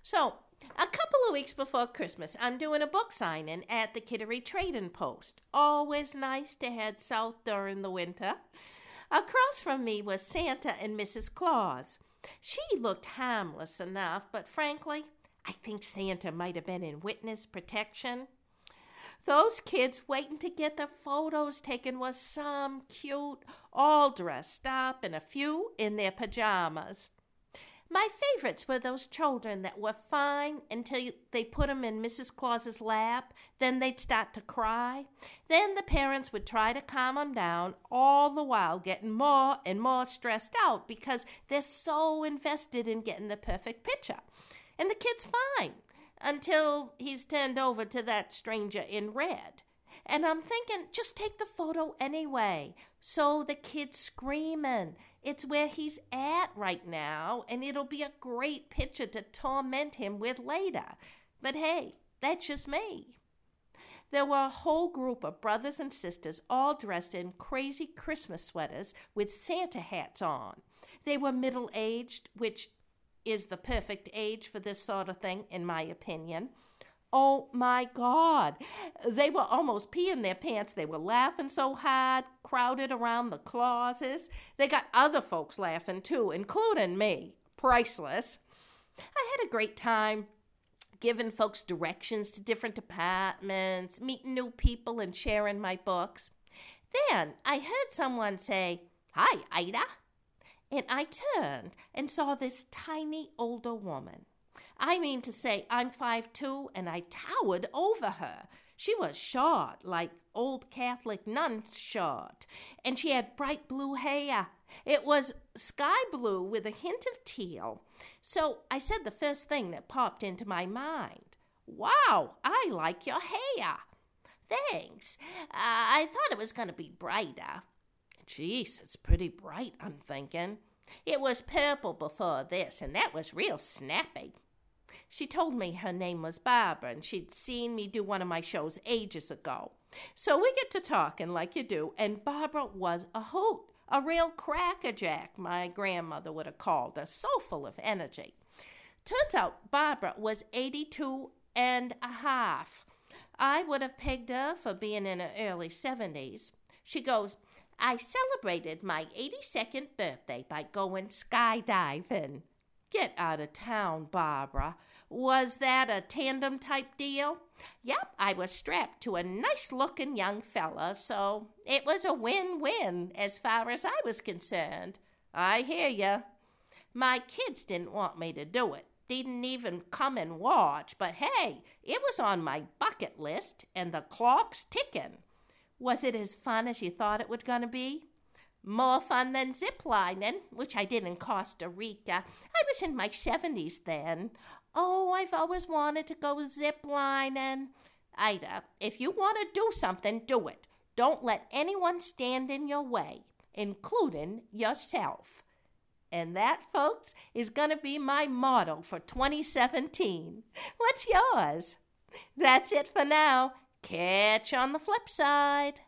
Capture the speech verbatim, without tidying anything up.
So, a couple of weeks before Christmas, I'm doing a book signing at the Kittery Trading Post. Always nice to head south during the winter. Across from me was Santa and Missus Claus. She looked harmless enough, but frankly, I think Santa might have been in witness protection. Those kids waiting to get their photos taken was some cute, all dressed up, and a few in their pajamas. My favorites were those children that were fine until they put them in Missus Claus's lap. Then they'd start to cry. Then the parents would try to calm them down, all the while getting more and more stressed out because they're so invested in getting the perfect picture. And the kid's fine until he's turned over to that stranger in red. And I'm thinking, just take the photo anyway. So the kid's screaming. It's where he's at right now, and it'll be a great picture to torment him with later. But hey, that's just me. There were a whole group of brothers and sisters all dressed in crazy Christmas sweaters with Santa hats on. They were middle-aged, which is the perfect age for this sort of thing, in my opinion. Oh, my God. They were almost peeing their pants. They were laughing so hard, crowded around the Clauses. They got other folks laughing, too, including me. Priceless. I had a great time giving folks directions to different departments, meeting new people, and sharing my books. Then I heard someone say, "Hi, Ida." And I turned and saw this tiny older woman. I mean to say, I'm five foot two, and I towered over her. She was short, like old Catholic nuns short, and she had bright blue hair. It was sky blue with a hint of teal. So I said the first thing that popped into my mind. "Wow, I like your hair." "Thanks. Uh, I thought it was going to be brighter." "Geez, it's pretty bright," I'm thinking. "It was purple before this, and that was real snappy." She told me her name was Barbara, and she'd seen me do one of my shows ages ago. So we get to talking like you do, and Barbara was a hoot, a real crackerjack, my grandmother would have called her, so full of energy. Turns out Barbara was eighty-two and a half. I would have pegged her for being in her early seventies. She goes, "I celebrated my eighty-second birthday by going skydiving." Get out of town, Barbara. Was that a tandem-type deal? Yep, I was strapped to a nice-looking young fella, so it was a win-win as far as I was concerned. I hear ya. My kids didn't want me to do it. Didn't even come and watch, but hey, it was on my bucket list, and the clock's ticking. Was it as fun as you thought it was going to be? More fun than ziplining, which I did in Costa Rica. I was in my seventies then. Oh, I've always wanted to go ziplining. Ida, if you want to do something, do it. Don't let anyone stand in your way, including yourself. And that, folks, is going to be my motto for twenty seventeen. What's yours? That's it for now. Catch you on the flip side.